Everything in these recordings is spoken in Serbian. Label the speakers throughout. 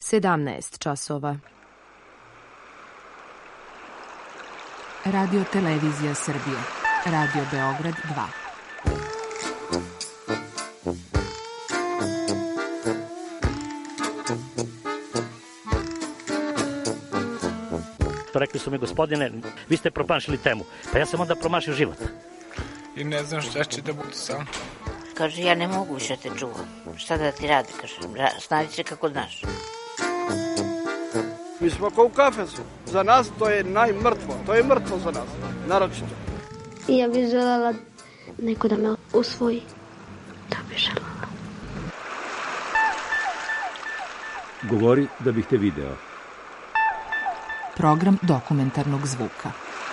Speaker 1: 17 časova.
Speaker 2: Radio Televizija Srbije. Radio Beograd 2.
Speaker 3: Rekli su mi, gospodine, vi ste promašili temu. Pa ja sam onda promašio život.
Speaker 4: I ne znam šta će da bude sam.
Speaker 5: Kaže, ja ne mogu više te čuvam. Šta da ti radi, kaže, snađi se kako znaš.
Speaker 6: Mi smo kao u kafesu. Za nas to je najmrtvo. To je mrtvo za nas, naročito.
Speaker 7: I ja bih želela neko da me usvoji. To bih želela.
Speaker 8: Govori da bih te video.
Speaker 2: Program dokumentarnog zvuka.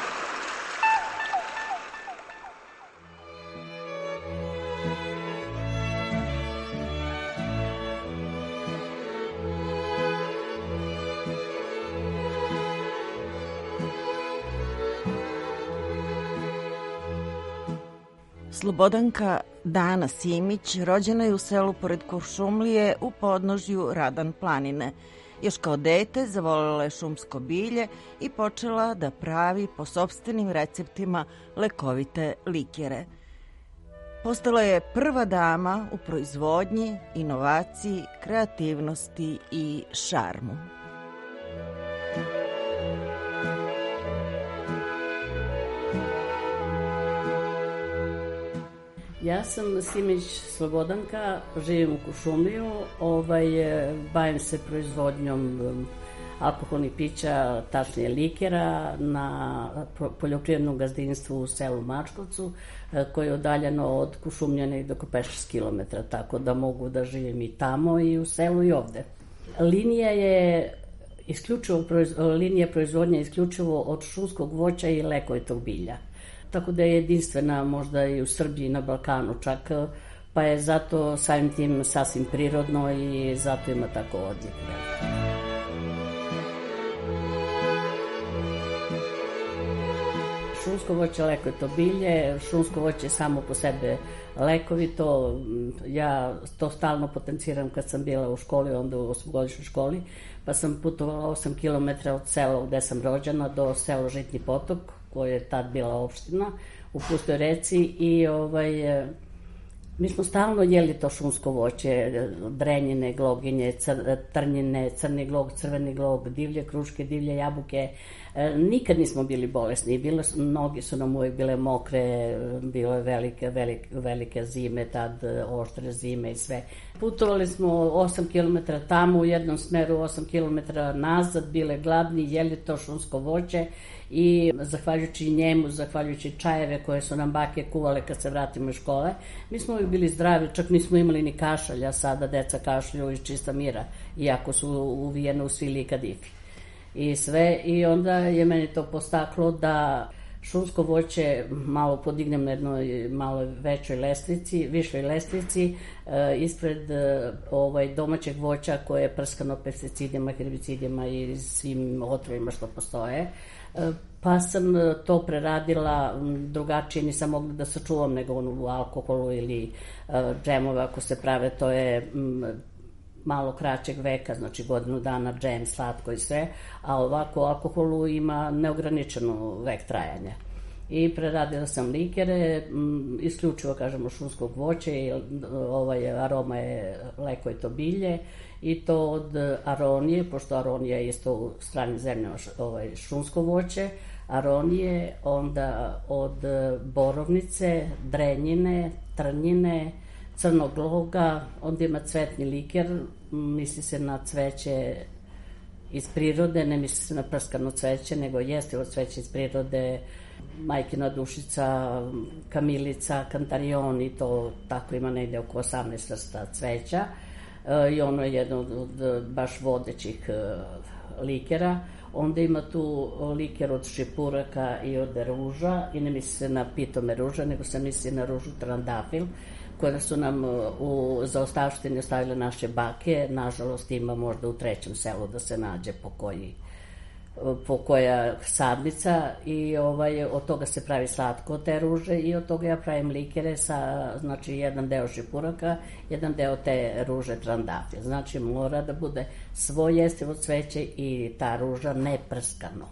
Speaker 9: Slobodanka Dana Simić rođena je u selu pored Kuršumlije u podnožju Radan planine. Još kao dete zavoljela je šumsko bilje i počela da pravi po sopstvenim receptima lekovite likere. Postala je prva dama u proizvodnji, inovaciji, kreativnosti i šarmu.
Speaker 10: Ja sam Simić Slobodanka, živim u Kuršumliju, bavim se proizvodnjom alkoholnih pića, tačnije likera, na poljoprivrednom gazdinstvu u selu Mačkovcu, koje je udaljeno od Kuršumljane do 5-6 km, tako da mogu da živim i tamo i u selu i ovde. Linija proizvodnje je isključivo od šumskog voća i lekovitog bilja. Tako da je jedinstvena možda i u Srbiji, na Balkanu čak, pa je zato samim tim sasvim prirodno i zato ima tako odjek. Šumsko voće je lekovito bilje, šumsko voće je samo po sebe lekovito. Ja to stalno potenciram kad sam bila u školi, onda u 8-godišnjoj školi, pa sam putovala 8 km od sela gde sam rođena do sela Žitni Potok, koja je tad bila opština u Pustoj reci i mi smo stalno jeli to šumsko voće, drenjine, gloginje, trnjine, crni glog, crveni glog, divlje kruške, divlje jabuke. Nikad nismo bili bolesni, noge su nam uvijek bile mokre, bilo je velike zime, tad oštre zime i sve. Putovali smo 8 km tamo u jednom smeru, 8 km nazad, bile gladni, jeli to šumsko voće i zahvaljujući njemu, zahvaljujući čajeve koje su nam bake kuvale kad se vratimo iz škole, mi smo uvijek bili zdravi, čak nismo imali ni kašalja, sada deca kašlju iz čista mira, iako su uvijene u svili i kadifi. I sve, i onda je meni to postaklo da šumsko voće malo podignem na jednoj malo većoj lestvici, višoj lestvici, ispred domaćeg voća koje je prskano pesticidima, herbicidima i svim otrovima što postoje. Pa sam to preradila drugačije, nisam mogla da sačuvam nego u alkoholu ili džemove ako se prave, to je malo kraćeg veka, znači godinu dana, džem, slatko i sve, a ovako u alkoholu ima neograničenu vek trajanja. I preradila sam likere, isključivo, kažemo, šumskog voća i aroma je lekovito bilje i to od aronije, pošto aronija je isto u stranim zemljama šumsko voće, aronije, onda od borovnice, drenjine, trnjine, crnog gloga, onda ima cvetni liker, misli se na cveće iz prirode, ne misli se na prskano cveće, nego jeste od cveće iz prirode, majkina dušica, kamilica, kantarion i to tako ima negde oko 18 vrsta cveća i ono je jedno od baš vodećih likera. Onda ima tu liker od šipuraka i od ruža i ne misli se na pitome ruža, nego se misli na ružu trandafil, koje su nam u zaostavštini ostavile naše bake. Nažalost ima možda u 3. selu da se nađe po koji po koja sadnica i od toga se pravi slatko te ruže i od toga ja pravim likere sa, znači, jedan deo šipuraka, jedan deo te ruže trandafil. Znači, mora da bude svo jestivo cveće i ta ruža ne prskano.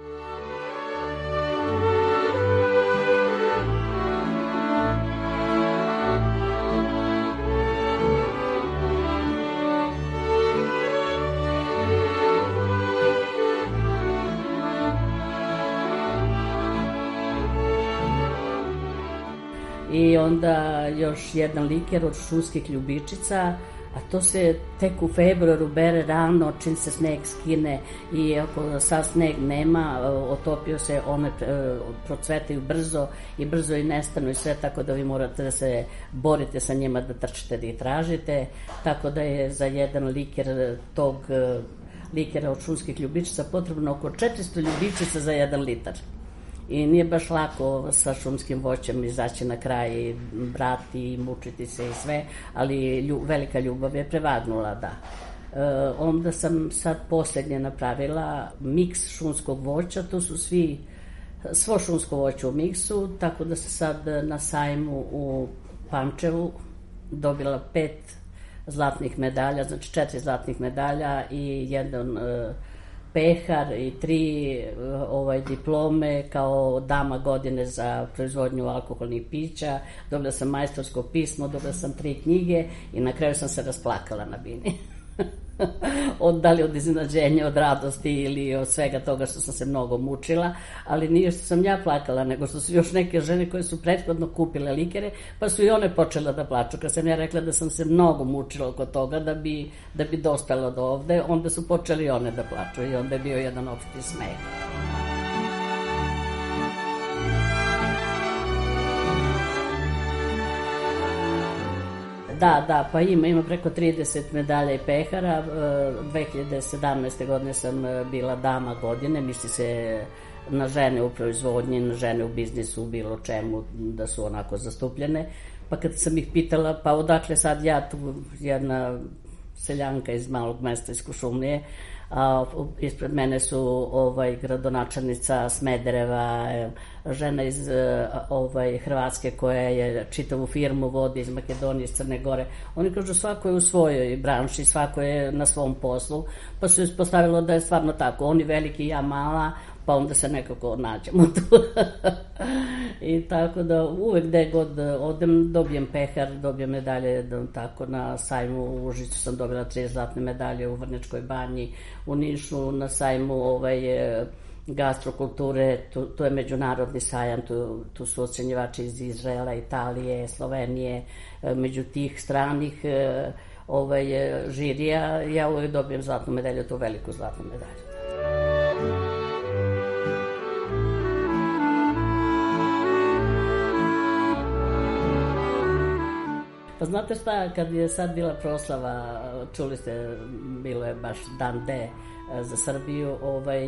Speaker 10: I onda još jedan liker od šumskih ljubičica, a to se tek u februaru bere rano, čim se sneg skine i ako sad sneg nema, otopio se, one procvetaju brzo i nestanu i sve, tako da vi morate da se borite sa njima, da trčite, da ih tražite, tako da je za jedan liker tog likera od šumskih ljubičica potrebno oko 400 ljubičica za 1 litar. I nije baš lako sa šumskim voćem izaći na kraj, brati i mučiti se i sve, ali velika ljubav je prevagnula, da. Onda sam sad posljednje napravila miks šumskog voća, to su svo šumsko voće u miksu, tako da se sad na sajmu u Pančevu dobila 5 zlatnih medalja, znači 4 zlatnih medalja i jedan pehar i 3 diplome kao dama godine za proizvodnju alkoholnih pića, dobila sam majstorsko pismo, dobila sam 3 knjige i na kraju sam se rasplakala na bini. Da li od iznenađenja, od radosti ili od svega toga što sam se mnogo mučila, ali nije što sam ja plakala, nego što su još neke žene koje su prethodno kupile likere, pa su i one počele da plaču. Kad sam ja rekla da sam se mnogo mučila oko toga da bi dospela do ovde, onda su počeli one da plaču i onda je bio jedan opšti smeh. Da, pa ima preko 30 medalja i pehara. 2017. godine sam bila dama godine, misli se na žene u proizvodnji, na žene u biznisu, u bilo čemu, da su onako zastupljene. Pa kad sam ih pitala, pa odakle sad ja, tu jedna seljanka iz malog mesta iz Kuršumlije, a ispred mene su gradonačelnica Smedereva, žena iz Hrvatske koja je čitavu firmu vodi, iz Makedonije, iz Crne Gore. Oni kažu svako je u svojoj branši, svako je na svom poslu, pa se ispostavilo da je stvarno tako, oni veliki, ja mala, pa onda se nekako nađemo tu. I tako da uvek gde god odem dobijem pehar, dobijem medalje, tako na sajmu u Užicu sam dobila 3 zlatne medalje, u Vrnjačkoj banji, u Nišu na sajmu gastrokulture, tu je međunarodni sajam, tu su ocenjivači iz Izraela, Italije, Slovenije, među tih stranih žirija, ja uvek dobijem zlatnu medalju, tu veliku zlatnu medalju. Pa znate šta, kad je sad bila proslava, čuli ste, bilo je baš dan D za Srbiju,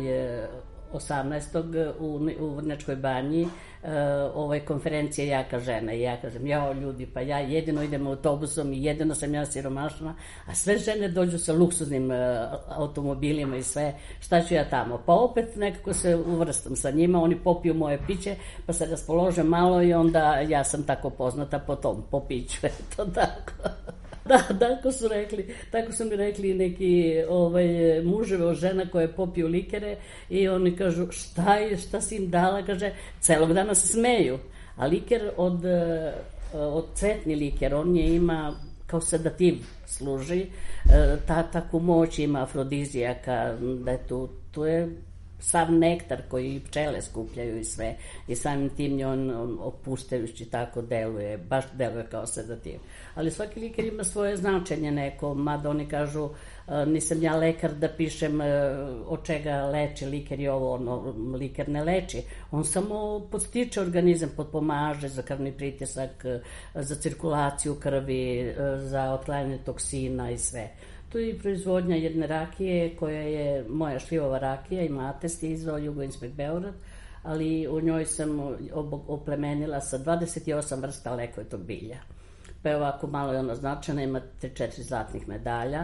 Speaker 10: 18. u Vrnjačkoj banji, konferencija Jaka žena. I ja kažem, jao ljudi, pa ja jedino idem autobusom i jedino sam ja siromašna, a sve žene dođu sa luksuznim automobilima i sve, šta ću ja tamo? Pa opet nekako se uvrstam sa njima, oni popiju moje piće, pa se raspolože malo i onda ja sam tako poznata po piću, eto tako. Da, tako su mi rekli neki muževi od žena koje popiju likere i oni kažu šta si im dala, kaže, celog dana se smeju, a liker od cvetni liker, on je ima kao sedativ služi, takvu moć ima afrodizijaka, da je tu je sav nektar koji pčele skupljaju i sve i samim tim je on opuštajući, tako baš deluje kao sedativ. Ali svaki liker ima svoje značenje neko, mada oni kažu nisam ja lekar da pišem od čega leči liker i liker ne leči, on samo podstiče organizam, potpomaže za krvni pritisak, za cirkulaciju krvi, za otklanjanje toksina i sve. Tu je i proizvodnja jedne rakije koja je moja šljivova rakija, ima atest je izvao Jugoinspekt Beograd, ali u njoj sam oplemenila sa 28 vrsta lekovitog bilja. Pa je ovako malo je ono značajno, ima 3-4 zlatnih medalja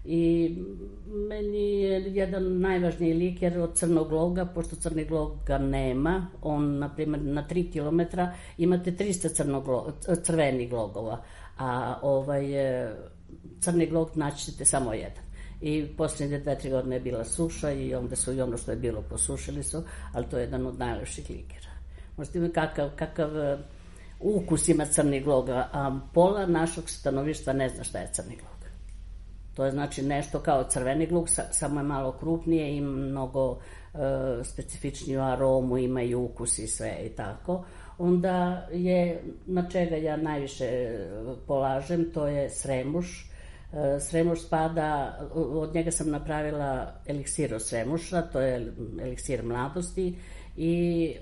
Speaker 10: I meni je jedan najvažniji lik jer od crnog loga, pošto crnog loga nema, on, na primjer, na 3 kilometra imate 300 crvenih logova, a crni log naći ćete samo jedan. I posljednje 2-3 godine je bila suša i onda su i ono što je bilo posušili su, ali to je jedan od najlepših likera. Možete imati kakav ukus ima crni loga, a pola našeg stanovništva ne zna šta je crni log. To je znači nešto kao crveni luk, samo je malo krupnije i mnogo specifičniju aromu, ima i ukus i sve i tako. Onda je, na čega ja najviše polažem, to je sremuš. Sremuš spada, od njega sam napravila eliksir od sremuša, to je eliksir mladosti i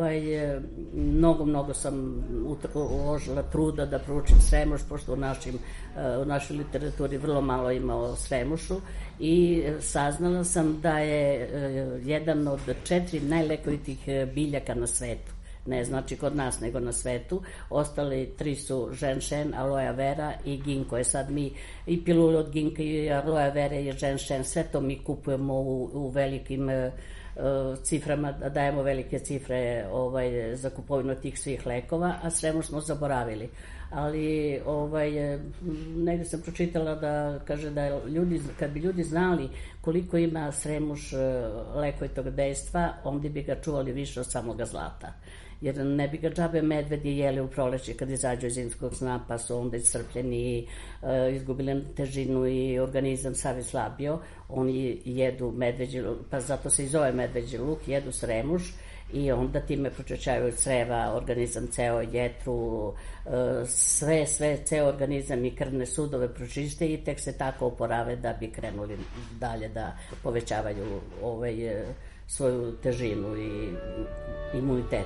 Speaker 10: mnogo sam uložila truda da proučim sremuš, pošto u našoj literaturi vrlo malo ima o sremušu i saznala sam da je jedan od 4 najlekovitih biljaka na svetu. Ne znači kod nas, nego na svetu. Ostali 3 su ženšen, aloe vera i ginko. Je sad mi i pilule od ginka i aloe vera i ženšen, sve to mi kupujemo u velikim ciframa, dajemo velike cifre za kupovinu tih svih lekova, a sremuš smo zaboravili. Ali negde sam pročitala da kaže da kad bi ljudi znali koliko ima sremuš lekovitog dejstva, onda bi ga čuvali više od samoga zlata. Jer ne bi ga džabe medvedi jeli u proleće kad izađu iz zimskog sna, pa su onda iscrpljeni, izgubili težinu i organizam sav je slabio. Oni jedu medveđi luk, pa zato se i zove medveđi luk, jedu sremuš i onda time pročišćavaju creva, organizam ceo, jetru, ceo organizam i krvne sudove pročiste i tek se tako oporave da bi krenuli dalje da povećavaju svoju težinu i imunitet.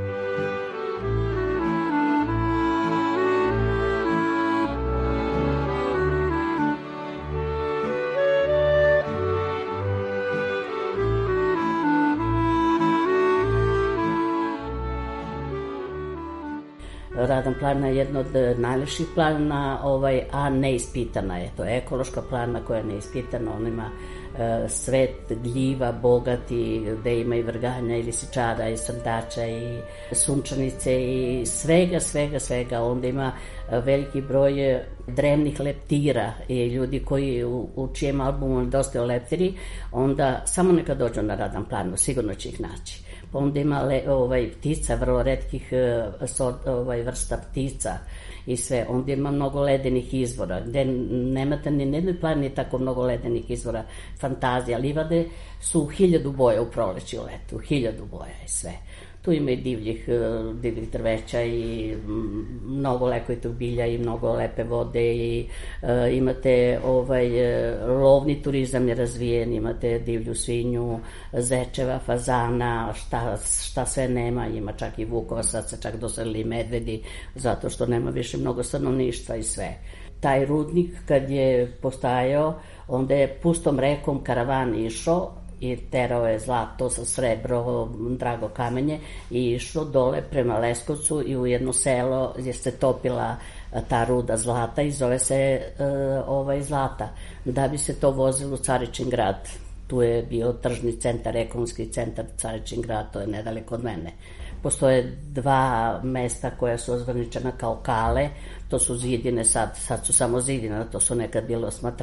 Speaker 10: Radan planina je jedna od najlepših planina, a neispitana je. To je ekološka planina koja je neispitana, on ima svet gljiva bogati, gde ima i vrganja i lisičara i srdača i sunčanice i svega. Onda ima veliki broj drevnih leptira i ljudi koji u čijem albumu nedostaju leptiri, onda samo neka dođu na Radan planinu, sigurno će ih naći. Pa onda ima ptica, vrlo retkih vrsta ptica i sve. Onda ima mnogo ledenih izvora, gde nemate ni na jednoj planini tako mnogo ledenih izvora. Fantazija, livade su 1000 boja u proleći i letu, 1000 boja i sve. Tu ima i divljih drveća i mnogo lekovitog bilja i mnogo lepe vode i imate lovni turizam je razvijen, imate divlju svinju, zečeva, fazana, šta sve nema, ima čak i vukova, sad se čak doselili medvedi zato što nema više mnogo stanovništva i sve. Taj rudnik kad je postajao, onda je pustom rekom karavan išao i terao je zlato sa srebro, drago kamenje i išao dole prema Leskovcu i u jedno selo gdje se topila ta ruda zlata i zove se Zlata. Da bi se to vozilo u Caričin grad, tu je bio tržni centar, ekonomski centar Caričin grad, to je nedaleko od mene. Postoje 2 mesta koja su ozvaničena kao kale, to su zidine, sad su samo zidine, to su nekad bile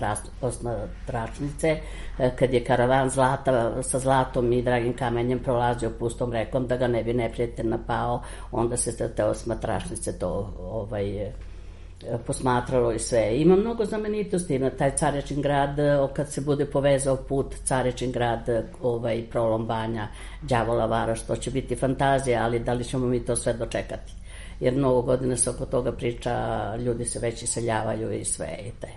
Speaker 10: osmatračnice, kad je karavan sa zlatom i dragim kamenjem prolazio pustom rekom, da ga ne bi neprijatelj napao, onda se te osmatračnice to posmatralo i sve. Ima mnogo znamenitosti, ima taj Caričin grad, kad se bude povezao put Caričin grad, prolom Banja, Đavola Varoš, to će biti fantazija, ali da li ćemo mi to sve dočekati? Jer mnogo godina se oko toga priča, ljudi se već iseljavaju i sve i te.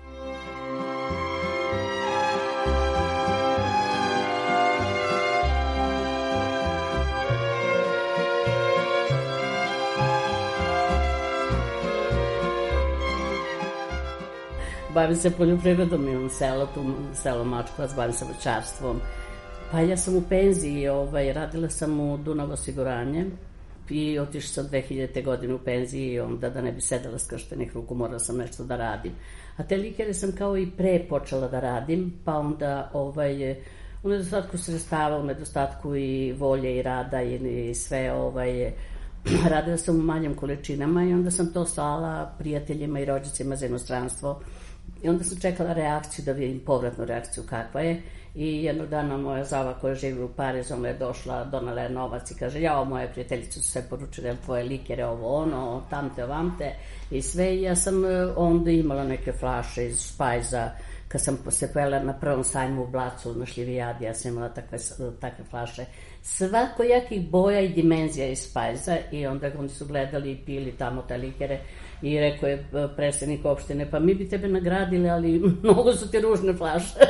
Speaker 10: Bavim se poljoprivredom, imam selo Mačkovac, bavim se voćarstvom. Pa ja sam u penziji, radila sam u Dunav osiguranje, i otišla sam 2000. godine u penziji i onda da ne bi sedela skrštenih ruku morala sam nešto da radim. A te likere sam kao i pre počela da radim, pa onda u nedostatku sredstava, u nedostatku i volje i rada i sve radila sam u manjim količinama i onda sam to slala prijateljima i rođacima za inostranstvo i onda sam čekala reakciju, da vidim povratnu reakciju kakva je i jednog dana moja zava koja živi u Parizu, ona je došla, donala je novac i kaže, jao, moje prijateljice su sve poručile tvoje likere, ovo ono, tamte, ovamte i sve i ja sam onda imala neke flaše iz Spajza. Kad sam se pojela na prvom sajmu u Blacu na Šljivijadi, ja sam imala takve flaše svakojakih boja i dimenzija iz Spajza i onda oni su gledali i pili tamo te likere i rekao je predsednik opštine, pa mi bi tebe nagradili, ali mnogo su ti ružne flaše.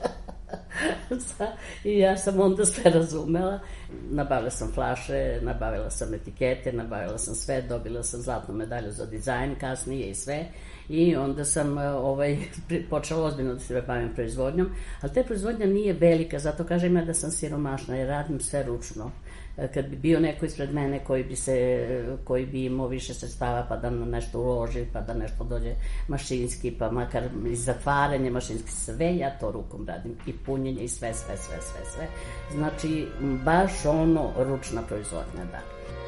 Speaker 10: I ja sam onda sve razumela. Nabavila sam flaše, nabavila sam etikete, nabavila sam sve, dobila sam zlatnu medalju za dizajn kasnije i sve. I onda sam počela ozbiljno da se bavim proizvodnjom, ali te proizvodnja nije velika, zato kažem ja da sam siromašna jer radim sve ručno. Kad bi bio neko ispred mene koji bi imao više sredstava pa da nešto uloži, pa da nešto dođe mašinski, pa makar i zatvaranje mašinski, sve ja to rukom radim i punjenje i sve. Znači, baš ručna proizvodnja, da.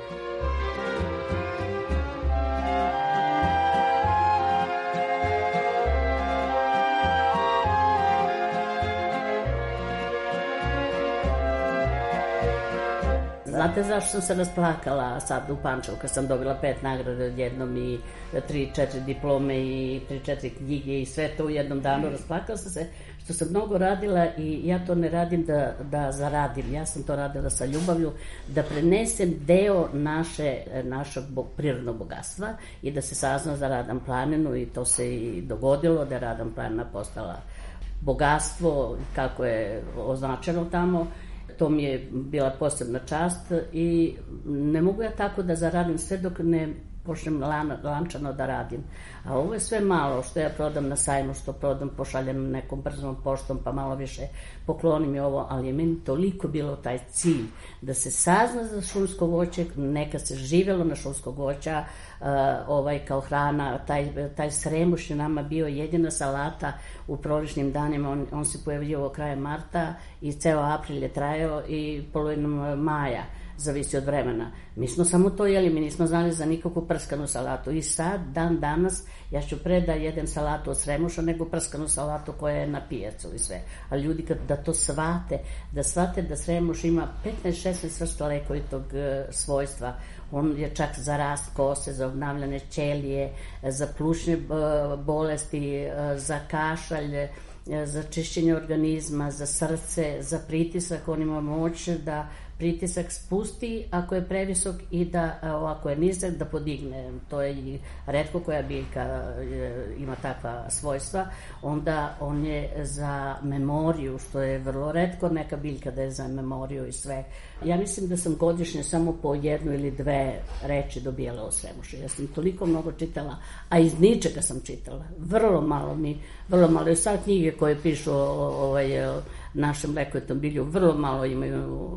Speaker 10: Znate zašto sam se rasplakala sad u Pančevu kad sam dobila 5 nagrade odjednom i 3-4 diplome i 3-4 knjige i sve to u jednom danu? Rasplakala sam se što sam mnogo radila i ja to ne radim da zaradim, ja sam to radila sa ljubavlju, da prenesem deo našeg prirodnog bogatstva i da se sazna za Radan planinu i to se i dogodilo da je Radan planina postala bogatstvo kako je označeno tamo. To mi je bila posebna čast i ne mogu ja tako da zaradim sve dok ne počnem lančano da radim. A ovo je sve malo što ja prodam na sajmu, što prodam, pošaljem nekom brzom poštom pa malo više poklonim i ovo, ali je meni toliko bilo taj cilj da se sazna za šumsko voće, nekad se živjelo na šumskog voća, kao hrana, taj sremuš je nama bio jedina salata u proličnim danima, on se pojavljivao krajem marta i ceo april je trajao i polovinom maja, zavisi od vremena. Mi smo samo to jeli, mi nismo znali za nikakvu prskanu salatu i sad, dan danas, ja ću pre da jedem salatu od sremuša nego prskanu salatu koja je na pijacu i sve. Ali ljudi da to shvate da sremuš ima 15-16 vrsta lekovitog svojstva. On je čak za rast kose, za obnavljanje ćelije, za plućne bolesti, za kašalj, za čišćenje organizma, za srce, za pritisak. On ima moć da pritisak spusti ako je previsok i da ako je nizak da podigne. To je i retko koja biljka ima takva svojstva. Onda on je za memoriju, što je vrlo retko neka biljka da je za memoriju i sve. Ja mislim da sam godišnje samo po 1 ili 2 reči dobijala o sremušu. Ja sam toliko mnogo čitala, a iz ničega sam čitala. Vrlo malo i sad knjige koje pišu o našem lekovitom bilju, vrlo malo imaju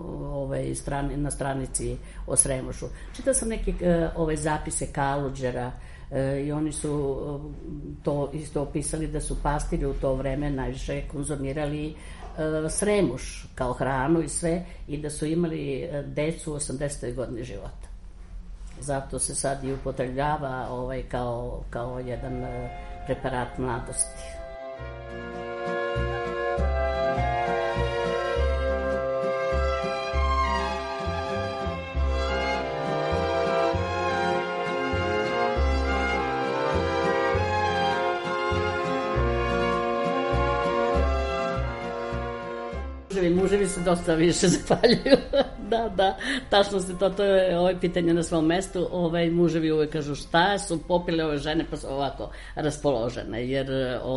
Speaker 10: na stranici o sremušu. Čitala sam neke zapise Kaluđera i oni su to isto opisali da su pastiri u to vreme najviše konzumirali sremuš kao hranu i sve i da su imali decu u 80. godini života. Zato se sad i upotrebljava kao jedan preparat mladosti. Muževi se dosta više zahvaljuju. Da, tačno se to je pitanje na svom mestu. Muževi uvek kažu šta su popile ove žene pa su ovako raspoložene, jer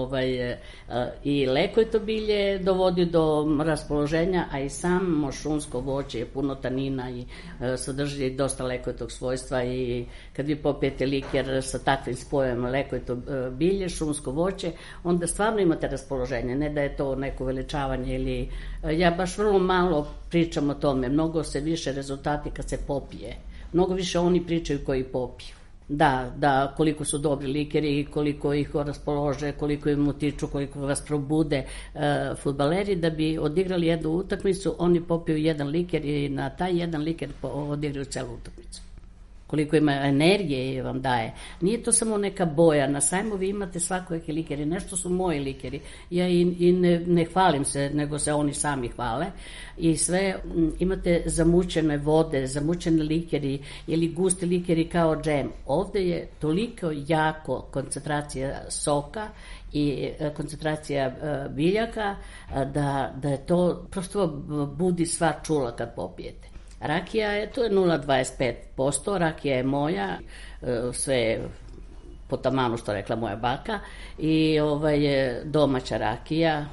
Speaker 10: i lekovito bilje dovodi do raspoloženja, a i samo šumsko voće je puno tanina i sadrži dosta lekovitog svojstva i kad vi popijete liker sa takvim spojem lekovito bilje, šumsko voće, onda stvarno imate raspoloženje, ne da je to neko veličavanje ili ja baš vrlo malo pričam o tome, mnogo se više rezultati kad se popije Mnogo više oni pričaju koji popiju. Da, koliko su dobri likeri, koliko ih raspolože, koliko im utiču, koliko vas probude fudbaleri, da bi odigrali jednu utakmicu, oni popiju jedan liker i na taj jedan liker odigraju celu utakmicu. Koliko ima energije vam daje. Nije to samo neka boja. Na sajmu vi imate svakojake likeri. Nešto su moji likeri. Ja i ne hvalim se, nego se oni sami hvale. I sve imate zamućene vode, zamućene likeri ili gusti likeri kao džem. Ovde je toliko jako koncentracija soka i koncentracija biljaka da je to prosto budi sva čula kad popijete. Rakija je, to je 0,25%, rakija je moja, sve je po tamanu što rekla moja baka i je domaća rakija,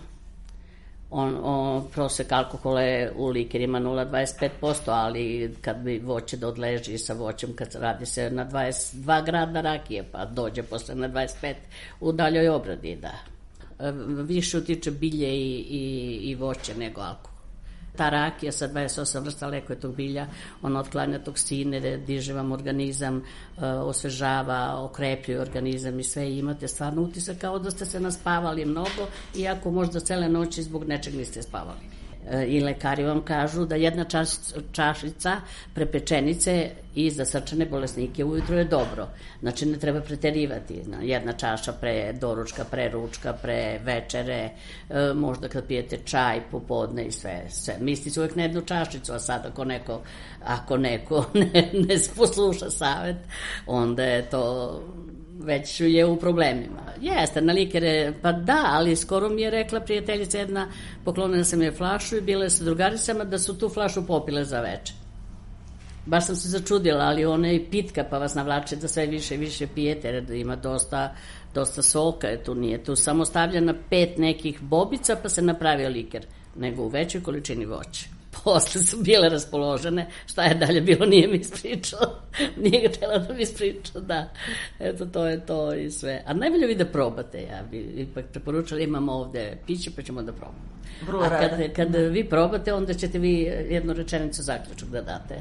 Speaker 10: prosek alkohola je u likerima 0,25%, ali kad bi voće da odleži sa voćem, kad radi se na 22 grada rakije, pa dođe posle na 25 u daljoj obradi, da. Više utiče bilje i voće nego alkohol. Ta rakija sa 28 vrsta lekovitog bilja, ona otklanja toksine, diže vam organizam, osvežava, okrepljuje organizam i sve, i imate stvarno utisak kao da ste se naspavali mnogo, iako možda cele noći zbog nečeg niste spavali. I lekari vam kažu da jedna čašica prepečenice i za srčane bolesnike ujutro je dobro. Znači ne treba preterivati. Jedna čaša pre doručka, pre ručka, pre večere, možda kad pijete čaj popodne i sve. Misli se uvijek na jednu čašicu, a sad ako neko ne posluša savet, onda je to već je u problemima. Jeste, na likere, pa da, ali skoro mi je rekla prijateljica jedna, poklonila sam je flašu i bila je sa drugaricama da su tu flašu popile za večer. Baš sam se začudila, ali ona je pitka, pa vas navlače da sve više i više pijete, jer ima dosta soka, tu nije tu samo stavljena 5 nekih bobica pa se napravio liker, nego u većoj količini voća. Posle su bile raspoložene, šta je dalje bilo, nije mi ispričao, nije ga htjela da mi ispričao, da, eto to je to i sve. A najbolje vi da probate, ja bi ipak preporučala, imamo ovde piće pa ćemo da probamo. A kad vi probate, onda ćete vi jednu rečenicu zaključak da date.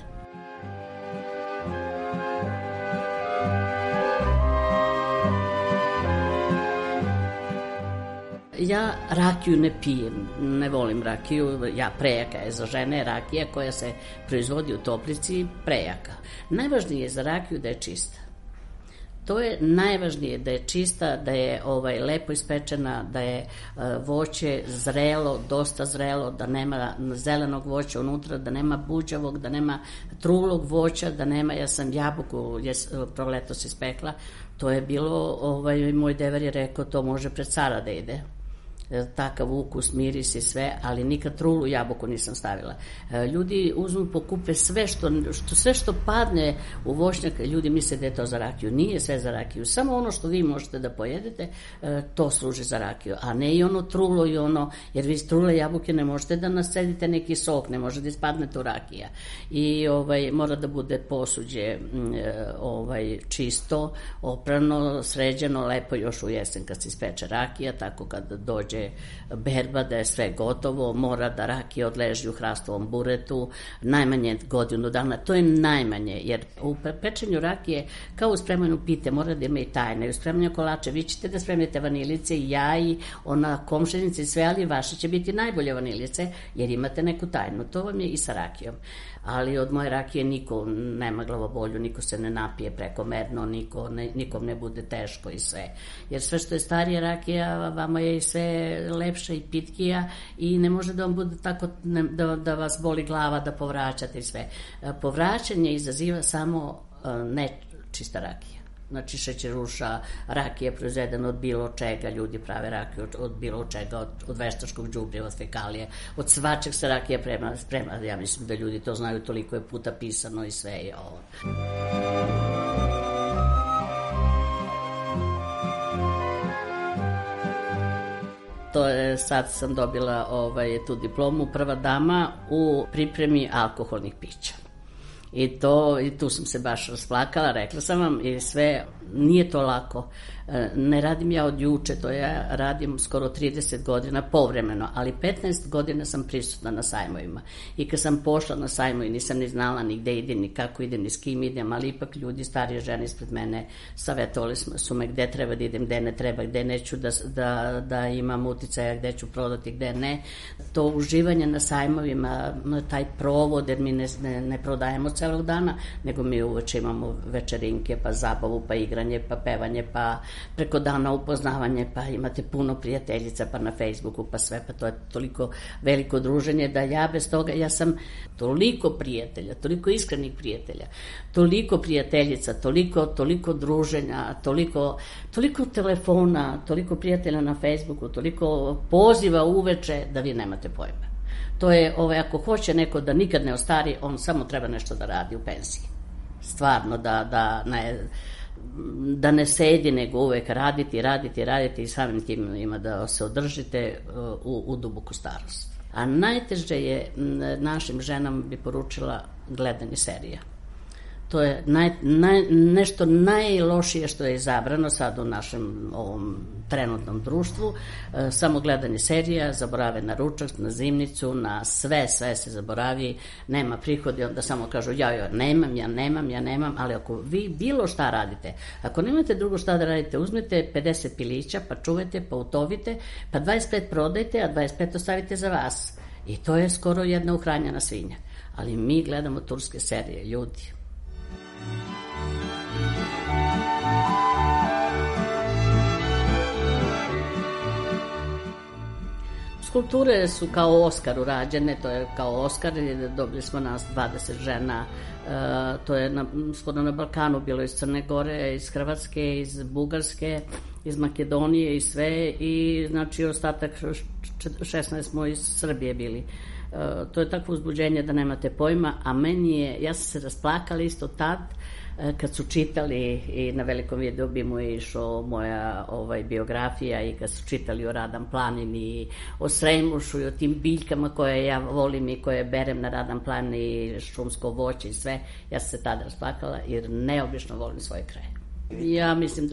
Speaker 10: Ja rakiju ne pijem, ne volim rakiju, prejaka je za žene, rakija koja se proizvodi u toplici, prejaka. Najvažnije je za rakiju da je čista. To je najvažnije, da je čista, da je lepo ispečena, da je voće zrelo, dosta zrelo, da nema zelenog voća unutra, da nema buđavog, da nema trulog voća, da nema, ja sam jabuku proletos ispekla, to je bilo, moj devar je rekao, to može pred cara da ide. Takav ukus, miris i sve, ali nikad trulu jabuku nisam stavila. Ljudi uzmu, pokupe sve što padne u voćnjak, ljudi misle da je to za rakiju. Nije sve za rakiju, samo ono što vi možete da pojedete, to služi za rakiju, a ne i ono trulo i ono, jer vi iz trule jabuke ne možete da nascedite neki sok, ne može da ispadne tu rakija. I mora da bude posuđe čisto, oprano, sređeno, lepo još u jesen kad se ispeče rakija, tako kad dođe berba, da je sve gotovo, mora da rakija odleži u hrastovom buretu najmanje godinu dana, to je najmanje, jer u pečenju rakije, kao u spremanju pite, mora da ima i tajne. U spremanju kolače, vi ćete da spremite vanilice i jaji, komšenice i sve, ali vaše će biti najbolje vanilice, jer imate neku tajnu. To vam je i sa rakijom. Ali od moje rakije niko nema glavobolju, niko se ne napije prekomerno, nikom ne bude teško i sve. Jer sve što je starija rakija, vama je i sve lepša i pitkija i ne može da vam bude tako da vas boli glava, da povraćate i sve. Povraćanje izaziva samo nečista rakija. Znači šećeruša, rakija proizvedena od bilo čega, ljudi prave rakiju od bilo čega, od veštačkog đubriva, od fekalije, od svačeg se rakija sprema, ja mislim da ljudi to znaju, toliko je puta pisano i sve je ovo. Sad sam dobila tu diplomu, prva dama u pripremi alkoholnih pića. I tu sam se baš rasplakala, rekla sam vam, i sve, nije to lako. Ne radim ja od juče, to ja radim skoro 30 godina povremeno, ali 15 godina sam prisutna na sajmovima. I kad sam pošla na sajmu i nisam ni znala ni gde idem, ni kako idem, ni s kim idem, ali ipak ljudi, starije žene ispred mene, savjetovali su me gde treba da idem, gde ne treba, gde neću da imam uticaja, gde ću prodati, gde ne. To uživanje na sajmovima, taj provod, jer mi ne prodajemo celog dana, nego mi uveče imamo večerinke, pa zabavu, pa igranje, pa pevanje, pa preko dana upoznavanje, pa imate puno prijateljica, pa na Facebooku, pa sve, pa to je toliko veliko druženje da ja bez toga, ja sam toliko prijatelja, toliko iskrenih prijatelja, toliko prijateljica, toliko druženja, toliko telefona, toliko prijatelja na Facebooku, toliko poziva uveče da vi nemate pojma. To je, ako hoće neko da nikad ne ostari, on samo treba nešto da radi u penziji. Stvarno, da ne sedi, nego uvek raditi i samim tim ima da se održite u duboku starost. A najteže je našim ženama bi poručila gledanje serija. To je nešto najlošije što je izabrano sad u našem ovom trenutnom društvu. Samo gledanje serija, zaborave na ručak, na zimnicu, na sve se zaboravi, nema prihodi, onda samo kažu ja nemam, ali ako vi bilo šta radite, ako nemate drugo šta da radite, uzmete 50 pilića, pa čuvajte, pa utovite, pa 25 prodajte, a 25 ostavite za vas. I to je skoro jedna uhranjena svinja. Ali mi gledamo turske serije, ljudi. Skulpture su kao Oskar urađene, to je kao Oskar, dobili smo nas 20 žena, to je skoro na Balkanu bilo iz Crne Gore, iz Hrvatske, iz Bugarske, iz Makedonije i sve, i znači ostatak 16 smo iz Srbije bili. To je takvo uzbuđenje da nemate pojma, a ja sam se rasplakala isto tad kad su čitali, i na velikom videobimu je išao moja biografija, i kad su čitali o Radan planini, o Srejmušu i o tim biljkama koje ja volim i koje berem na Radan planini, šumsko voće i sve, ja sam se tada rasplakala jer neobično volim svoj kraj. Ja mislim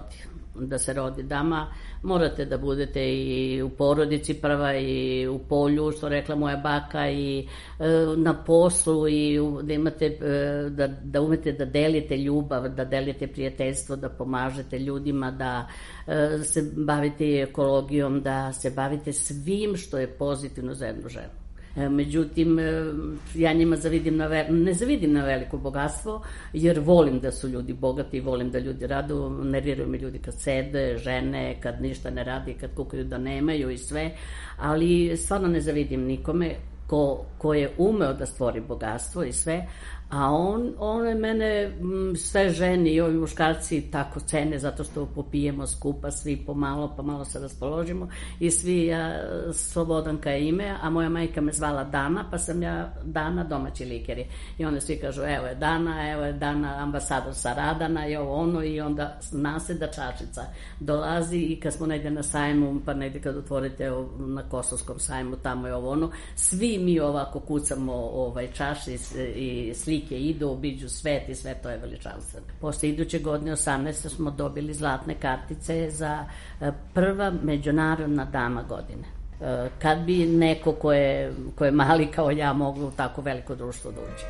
Speaker 10: da se rodi dama, morate da budete i u porodici prva, i u polju, što rekla moja baka, i na poslu, i da imate, da umete da delite ljubav, da delite prijateljstvo, da pomažete ljudima, da se bavite ekologijom, da se bavite svim što je pozitivno za jednu ženu. Međutim, ja njima ne zavidim na veliko bogatstvo, jer volim da su ljudi bogati, volim da ljudi radu, nerviraju mi ljudi kad sede, žene, kad ništa ne radi, kad kukaju da nemaju i sve, ali stvarno ne zavidim nikome ko je umeo da stvori bogatstvo i sve, a on je mene, sve žene i ovi muškarci tako cene zato što popijemo skupa svi pomalo, pa malo se raspoložimo i svi, Slobodanka je ime, a moja majka me zvala Dana, pa sam ja Dana, domaći likeri, i onda svi kažu evo je Dana ambasador sa Radana i ovo ono, i onda naseda čašica dolazi, i kad smo negde na sajmu, pa negde kad otvorite na Kosovskom sajmu, tamo je ovo ono, svi mi ovako kucamo čaši i slike idu, obiđu svet i sve to je veličanstveno. Posle iduće godine 18. smo dobili zlatne kartice za prva međunarodna dama godine. Kad bi neko ko je mali kao ja moglo u tako veliko društvo da uđe.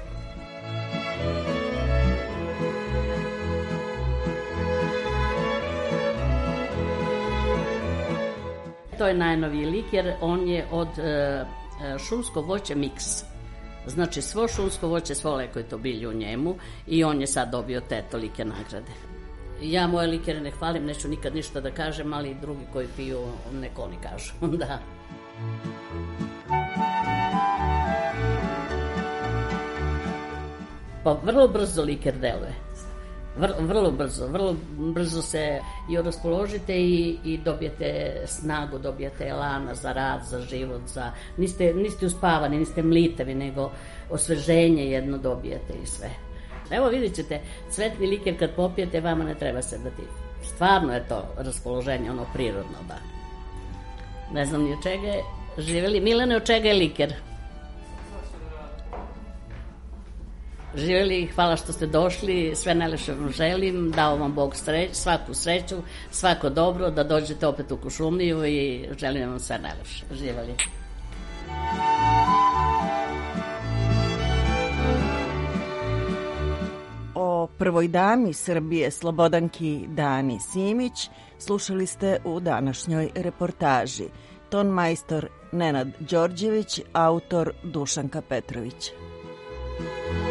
Speaker 10: To je najnoviji liker, on je od šumsko voće miks. Znači, svo šumsko voće, svo leko je to bilje u njemu, i on je sad dobio te tolike nagrade. Ja moje likere ne hvalim, neću nikad ništa da kažem, ali i drugi koji piju, neko oni kažu, da. Pa vrlo brzo liker deluje. Vrlo brzo se i raspoložite i dobijete snagu, dobijete elana za rad, za život, niste uspavani, niste mlitavi, nego osveženje jedno dobijete i sve. Evo vidjet ćete, cvetni liker kad popijete, vama ne treba sedati. Stvarno je to raspoloženje, ono prirodno, da. Ne znam ni od čega je živeli. Milane, od čega je liker? Živjeli i hvala što ste došli, sve najlepše vam želim, dao vam Bog svaku sreću, svako dobro, da dođete opet u Kuršumliju i želim vam sve najlepše. Živjeli.
Speaker 9: O prvoj dami Srbije Slobodanki Dani Simić slušali ste u današnjoj reportaži. Ton majstor Nenad Đorđević, autor Dušanka Petrović.